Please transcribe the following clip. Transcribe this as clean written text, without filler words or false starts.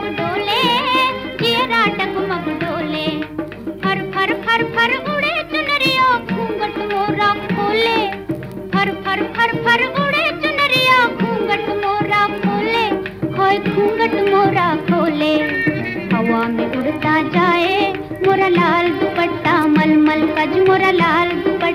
डगमग डोले, जियरा डगमग डोले। फर फर फर फर उड़े चुनरिया, घूंघट मोरा खोले। फर फर फर फर उड़े चुनरिया, घूंघट मोरा खोले। खोए घूंघट मोरा खोले। हवा में उड़ता जाए मोरा लाल दुपट्टा, मलमल कज मोरा लाल दुपट्टा।